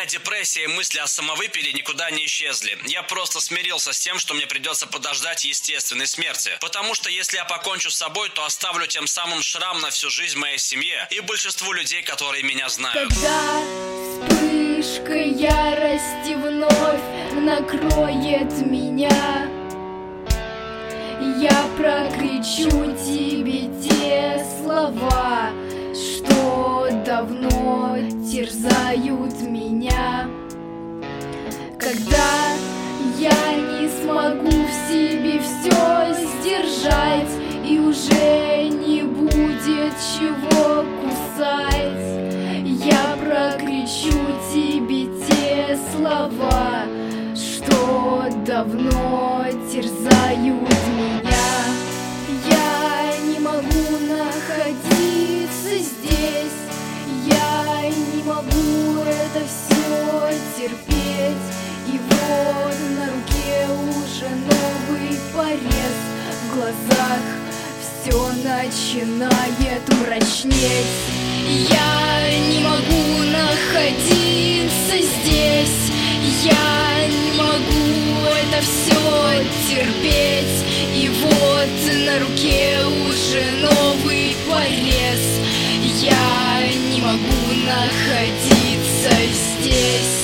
Моя депрессия и мысли о самовыпиле никуда не исчезли. Я просто смирился с тем, что мне придется подождать естественной смерти. Потому что если я покончу с собой, то оставлю тем самым шрам на всю жизнь моей семье и большинству людей, которые меня знают. Когда вспышка ярости вновь накроет меня, я прокричу тебе те слова, что давно терзают меня. Когда я не смогу в себе все сдержать и уже не будет чего кусать, я прокричу тебе те слова, что давно терзают меня. Я не могу находиться здесь, я не могу это все терпеть. И вот на руке уже новый порез, в глазах все начинает мрачнеть. Я не могу находиться здесь, я не могу это все терпеть. И вот на руке уже новый порез, я не могу находиться здесь.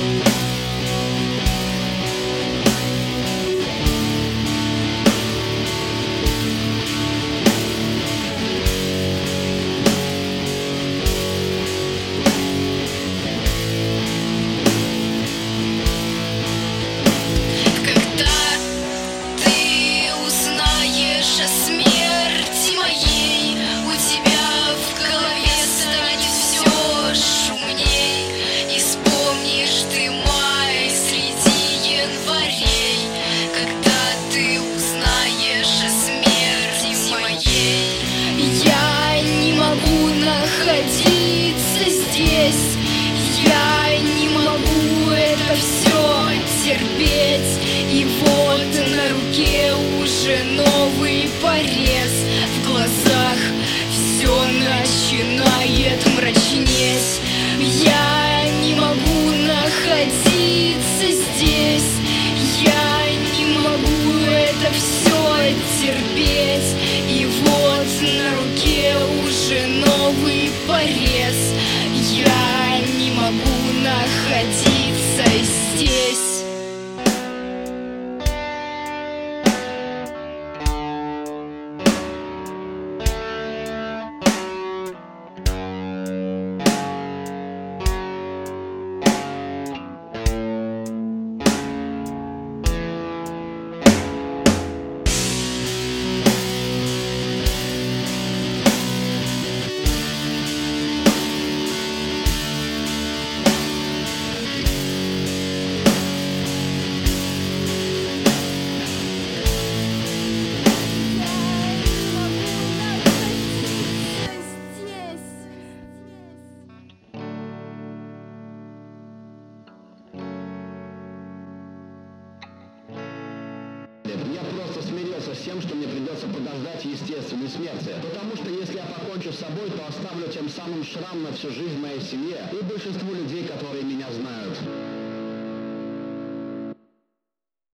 Находиться здесь, я не могу это все терпеть. И вот на руке уже новый порез, в глазах все начинает мрачнеть. Я не могу находиться здесь, я не могу это все терпеть. И вот на руке уже новый порез, я не могу находиться здесь. Я просто смирился с тем, что мне придется подождать естественной смерти. Потому что если я покончу с собой, то оставлю тем самым шрам на всю жизнь моей семье и большинству людей, которые меня знают.